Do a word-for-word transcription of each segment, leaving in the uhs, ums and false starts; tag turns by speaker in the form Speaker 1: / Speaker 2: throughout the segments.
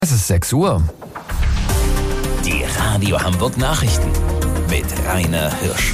Speaker 1: Es ist sechs Uhr.
Speaker 2: Die Radio Hamburg Nachrichten mit Rainer Hirsch.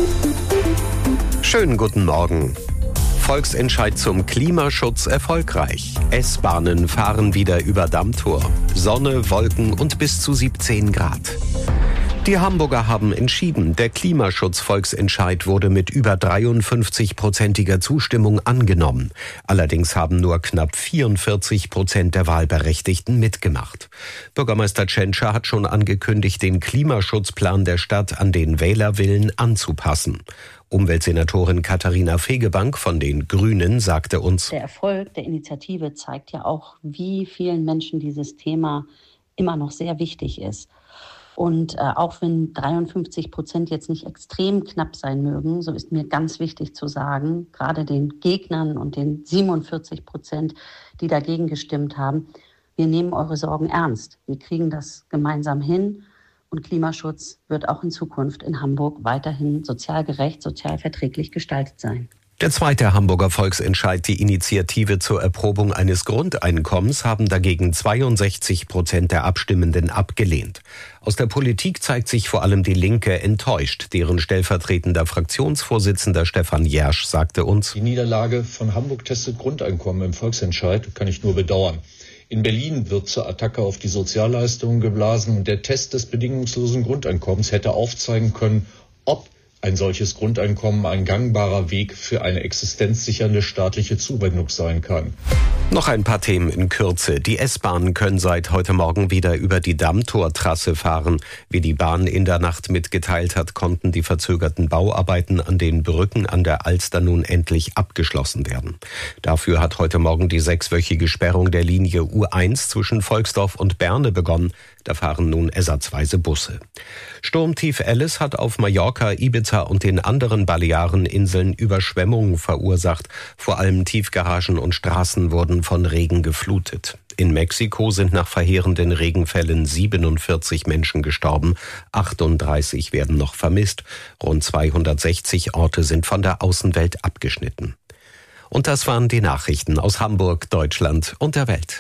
Speaker 3: Schönen guten Morgen. Volksentscheid zum Klimaschutz erfolgreich. S-Bahnen fahren wieder über Dammtor. Sonne, Wolken und bis zu siebzehn Grad. Die Hamburger haben entschieden, der Klimaschutz-Volksentscheid wurde mit über dreiundfünfzig-prozentiger Zustimmung angenommen. Allerdings haben nur knapp vierundvierzig Prozent der Wahlberechtigten mitgemacht. Bürgermeister Tschentscher hat schon angekündigt, den Klimaschutzplan der Stadt an den Wählerwillen anzupassen. Umweltsenatorin Katharina Fegebank von den Grünen sagte uns:
Speaker 4: Der Erfolg der Initiative zeigt ja auch, wie vielen Menschen dieses Thema immer noch sehr wichtig ist. Und äh, auch wenn dreiundfünfzig Prozent jetzt nicht extrem knapp sein mögen, so ist mir ganz wichtig zu sagen, gerade den Gegnern und den siebenundvierzig Prozent, die dagegen gestimmt haben, wir nehmen eure Sorgen ernst. Wir kriegen das gemeinsam hin und Klimaschutz wird auch in Zukunft in Hamburg weiterhin sozial gerecht, sozial verträglich gestaltet sein.
Speaker 3: Der zweite Hamburger Volksentscheid, die Initiative zur Erprobung eines Grundeinkommens, haben dagegen zweiundsechzig Prozent der Abstimmenden abgelehnt. Aus der Politik zeigt sich vor allem die Linke enttäuscht. Deren stellvertretender Fraktionsvorsitzender Stefan Jersch sagte uns:
Speaker 5: Die Niederlage von Hamburg testet Grundeinkommen im Volksentscheid kann ich nur bedauern. In Berlin wird zur Attacke auf die Sozialleistungen geblasen und der Test des bedingungslosen Grundeinkommens hätte aufzeigen können, ob ein solches Grundeinkommen ein gangbarer Weg für eine existenzsichernde staatliche Zuwendung sein kann.
Speaker 3: Noch ein paar Themen in Kürze. Die S-Bahnen können seit heute Morgen wieder über die Dammtortrasse fahren. Wie die Bahn in der Nacht mitgeteilt hat, konnten die verzögerten Bauarbeiten an den Brücken an der Alster nun endlich abgeschlossen werden. Dafür hat heute Morgen die sechswöchige Sperrung der Linie U eins zwischen Volksdorf und Berne begonnen. Da fahren nun ersatzweise Busse. Sturmtief Alice hat auf Mallorca, Ibiza und den anderen Baleareninseln Überschwemmungen verursacht. Vor allem Tiefgaragen und Straßen wurden von Regen geflutet. In Mexiko sind nach verheerenden Regenfällen siebenundvierzig Menschen gestorben, achtunddreißig werden noch vermisst. Rund zweihundertsechzig Orte sind von der Außenwelt abgeschnitten. Und das waren die Nachrichten aus Hamburg, Deutschland und der Welt.